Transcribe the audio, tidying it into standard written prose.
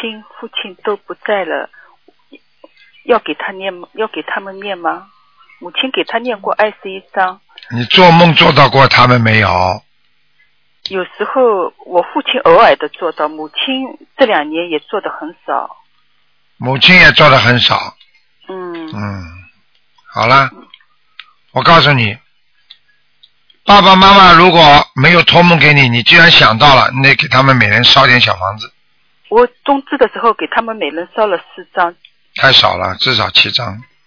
亲、父亲都不在了，要给他们念吗？母亲给他念过21章。 你做梦做到过他们没有？ 有时候我父亲偶尔的做到，母亲这2年也做得很少。 母亲也做得很少。好了，我告诉你，爸爸妈妈如果没有托梦给你，你既然想到了，你得给他们每人烧点小房子。 我冬至的时候给他们每人烧了4张。 太少了，至少7张。